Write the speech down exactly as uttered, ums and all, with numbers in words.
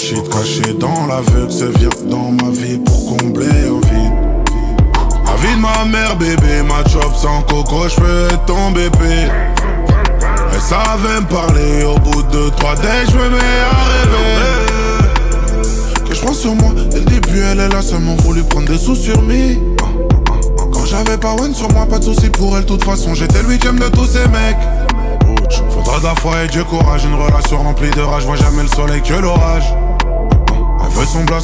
shit caché dans l'aveugle, c'est vient dans ma vie pour combler un vide. La vie de ma mère bébé, ma chop sans coco, j'peux être ton bébé. Elle savait me parler, au bout de trois days j'me mets à rêver. Que j'prends sur moi, dès le début elle est là, seulement voulu prendre des sous sur me. Quand j'avais pas one sur moi, pas de soucis pour elle, de toute façon j'étais le huitième de tous ces mecs. Faudra de la foi et Dieu courage, une relation remplie de rage, vois jamais le soleil que l'orage. Elle veut son blast,